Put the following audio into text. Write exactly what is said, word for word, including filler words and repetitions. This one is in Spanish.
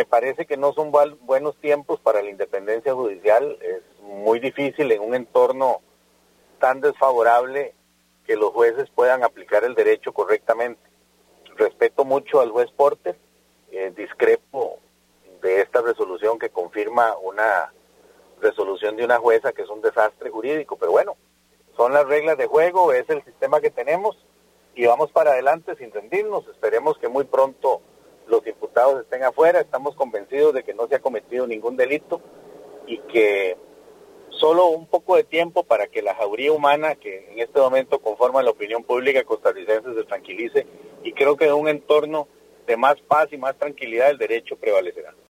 me parece que no son val- buenos tiempos para la independencia judicial. Es muy difícil en un entorno tan desfavorable que los jueces puedan aplicar el derecho correctamente. Respeto mucho al juez Porter, eh, discrepo de esta resolución que confirma una resolución de una jueza que es un desastre jurídico, pero bueno, son las reglas de juego, es el sistema que tenemos y vamos para adelante sin rendirnos. Esperemos que muy pronto los imputados estén afuera. Estamos convencidos de que no se ha cometido ningún delito y que solo un poco de tiempo para que la jauría humana que en este momento conforma la opinión pública costarricense se tranquilice, y creo que en un entorno de más paz y más tranquilidad el derecho prevalecerá.